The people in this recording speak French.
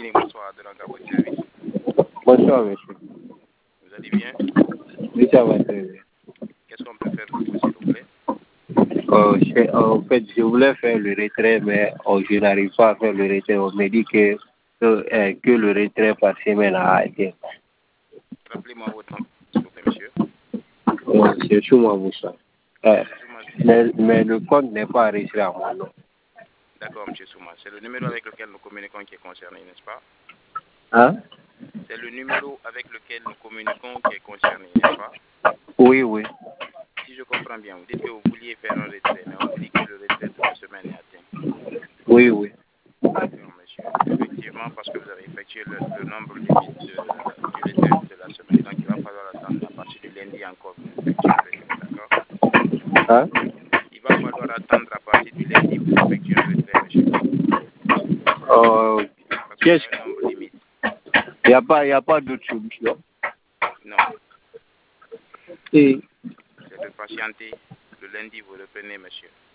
cabinet, bonsoir, de l'Anga votre service. Bonsoir, monsieur. Vous allez bien? Oui, ça va très bien. Qu'est-ce qu'on peut faire pour vous, s'il vous plaît? En fait, je voulais faire le retrait, mais je n'arrive pas à faire le retrait. On me dit que le retrait par semaine a été. Rappelez-moi votre nom, s'il vous plaît, monsieur. C'est Chouma Moussa. Mais le compte n'est pas enregistré à mon nom. D'accord, monsieur Souma. C'est le numéro avec lequel nous communiquons qui est concerné, n'est-ce pas? Hein? C'est le numéro avec lequel nous communiquons qui est concerné, n'est-ce pas? Oui, oui. Si je comprends bien, vous dites que vous vouliez faire un retrait, mais on vous dit que le retrait de la semaine est atteint. Oui, oui. D'accord, monsieur. Effectivement, parce que vous avez effectué le nombre limite du retrait de la semaine. Donc, il va falloir attendre à partir du lundi encore pour effectuer un retrait, d'accord? Hein? Il va falloir attendre à partir du lundi pour effectuer un retrait, monsieur. Parce qu'il y a un nombre limite. Il n'y a pas d'autre solution. Non. Et C'est de patienter. Le lundi, vous reprenez, monsieur.